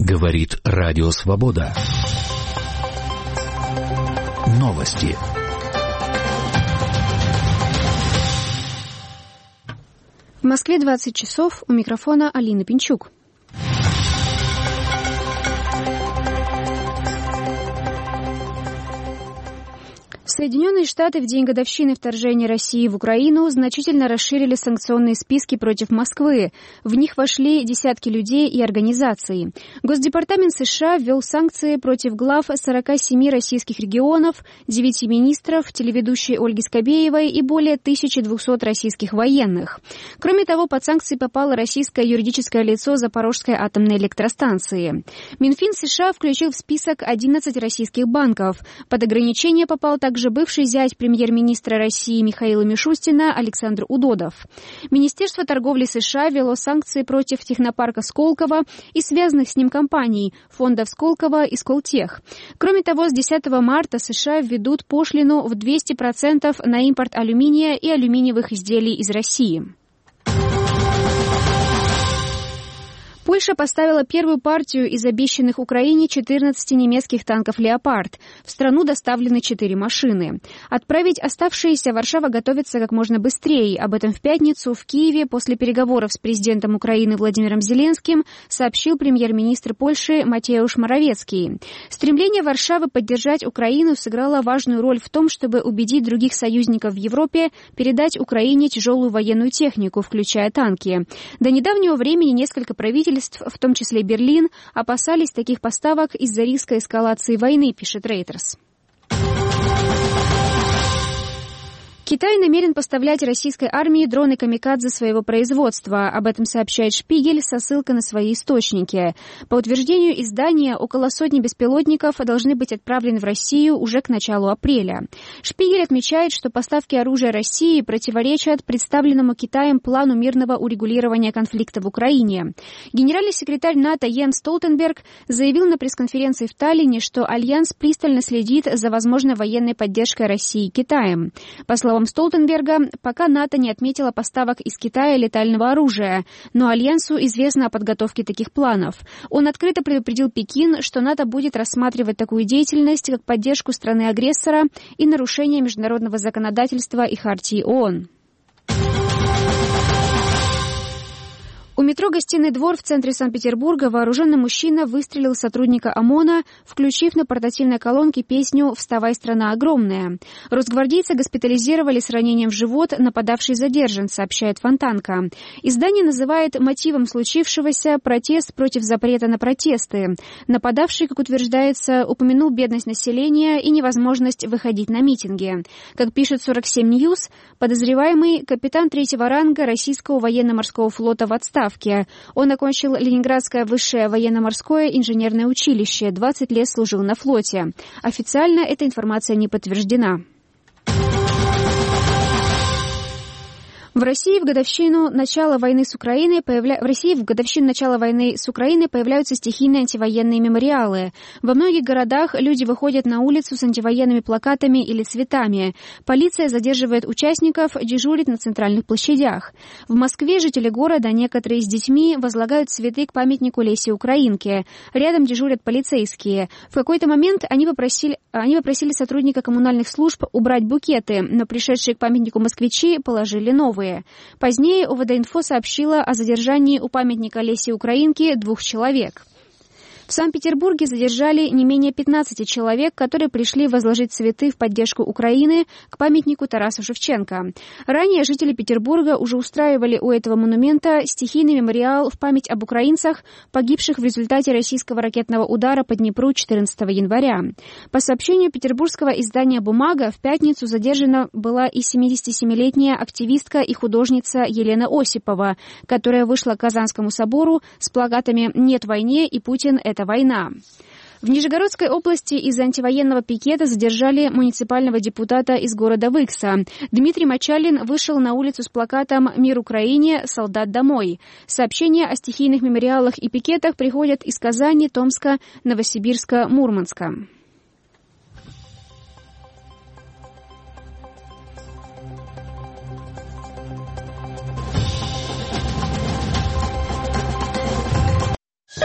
Говорит Радио Свобода. Новости. В Москве 20 часов. У микрофона Алина Пинчук. Соединенные Штаты в день годовщины вторжения России в Украину значительно расширили санкционные списки против Москвы. В них вошли десятки людей и организаций. Госдепартамент США ввел санкции против глав 47 российских регионов, 9 министров, телеведущей Ольги Скобеевой и более 1200 российских военных. Кроме того, под санкции попало российское юридическое лицо Запорожской атомной электростанции. Минфин США включил в список 11 российских банков. Под ограничение попал также бывший зять премьер-министра России Михаила Мишустина Александр Удодов. Министерство торговли США ввело санкции против технопарка Сколково и связанных с ним компаний, фондов Сколково и Сколтех. Кроме того, с 10 марта США введут пошлину в 200% на импорт алюминия и алюминиевых изделий из России. Польша поставила первую партию из обещанных Украине 14 немецких танков «Леопард». В страну доставлены 4 машины. Отправить оставшиеся Варшава готовится как можно быстрее. Об этом в пятницу в Киеве после переговоров с президентом Украины Владимиром Зеленским сообщил премьер-министр Польши Матеуш Моровецкий. Стремление Варшавы поддержать Украину сыграло важную роль в том, чтобы убедить других союзников в Европе передать Украине тяжелую военную технику, включая танки. До недавнего времени несколько правительств, в том числе Берлин, опасались таких поставок из-за риска эскалации войны, пишет Reuters. Китай намерен поставлять российской армии дроны «Камикадзе» своего производства. Об этом сообщает «Шпигель» со ссылкой на свои источники. По утверждению издания, около сотни беспилотников должны быть отправлены в Россию уже к началу апреля. «Шпигель» отмечает, что поставки оружия России противоречат представленному Китаем плану мирного урегулирования конфликта в Украине. Генеральный секретарь НАТО Йенс Столтенберг заявил на пресс-конференции в Таллине, что Альянс пристально следит за возможной военной поддержкой России Китаем. По словам Столтенберга, пока НАТО не отметила поставок из Китая летального оружия, но Альянсу известно о подготовке таких планов. Он открыто предупредил Пекин, что НАТО будет рассматривать такую деятельность как поддержку страны-агрессора и нарушение международного законодательства и хартии ООН. У метро «Гостиный двор» в центре Санкт-Петербурга вооруженный мужчина выстрелил в сотрудника ОМОНа, включив на портативной колонке песню «Вставай, страна огромная». Росгвардейца госпитализировали с ранением в живот, нападавший задержан, сообщает Фонтанка. Издание называет мотивом случившегося протест против запрета на протесты. Нападавший, как утверждается, упомянул бедность населения и невозможность выходить на митинги. Как пишет 47 News, подозреваемый капитан 3-го ранга российского военно-морского флота в отставке. Он окончил Ленинградское высшее военно-морское инженерное училище, 20 лет служил на флоте. Официально эта информация не подтверждена. В России в годовщину начала войны с Украиной появляются стихийные антивоенные мемориалы. Во многих городах люди выходят на улицу с антивоенными плакатами или цветами. Полиция задерживает участников, дежурит на центральных площадях. В Москве жители города, некоторые с детьми, возлагают цветы к памятнику Лесе Украинке. Рядом дежурят полицейские. В какой-то момент они попросили сотрудника коммунальных служб убрать букеты, но пришедшие к памятнику москвичи положили новые. Позднее ОВД-инфо сообщила о задержании у памятника Лесе Украинке 2 человек. В Санкт-Петербурге задержали не менее 15 человек, которые пришли возложить цветы в поддержку Украины к памятнику Тарасу Шевченко. Ранее жители Петербурга уже устраивали у этого монумента стихийный мемориал в память об украинцах, погибших в результате российского ракетного удара по Днепру 14 января. По сообщению петербургского издания «Бумага», в пятницу задержана была и 77-летняя активистка и художница Елена Осипова, которая вышла к Казанскому собору с плакатами «Нет войне» и «Путин – это война». В Нижегородской области из-за антивоенного пикета задержали муниципального депутата из города Выкса. Дмитрий Мочалин вышел на улицу с плакатом «Мир Украине! Солдат домой!». Сообщения о стихийных мемориалах и пикетах приходят из Казани, Томска, Новосибирска, Мурманска.